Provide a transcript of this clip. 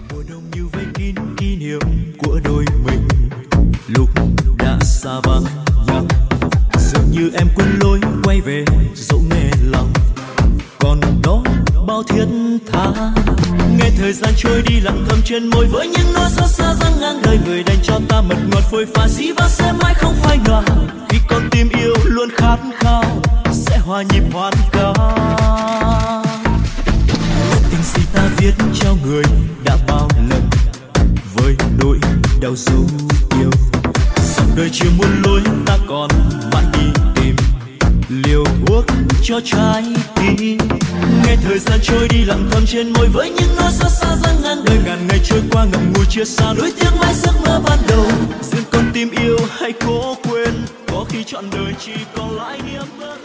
mùa đông như vây kín kỷ niệm của đôi mình lúc đã xa vắng nhau, dường như em quên lối quay về dẫu nghe lòng còn đó bao thiết tha. Nghe thời gian trôi đi lặng thầm trên môi với những nỗi xót xa dang ngang đời, người đành cho ta mật ngọt phôi pha dĩ vãng sẽ mãi không phai nhòa, khi con tim yêu luôn khát khao sẽ hòa nhịp hoàn ca. Tình gì ta viết cho người đã bao lần với nỗi đau dấu yêu, dòng đời chưa muôn lối ta còn mãi đi tìm liều thuốc cho trái tim. Nghe thời gian trôi đi lặng thầm trên môi với những nỗi xót xa dang ngang đời, ngàn ngày trôi qua ngậm ngùi chia xa nuối tiếc mãi giấc mơ ban đầu. Riêng con tim yêu hay cố quên, có khi trọn đời chỉ còn lại niềm mơ.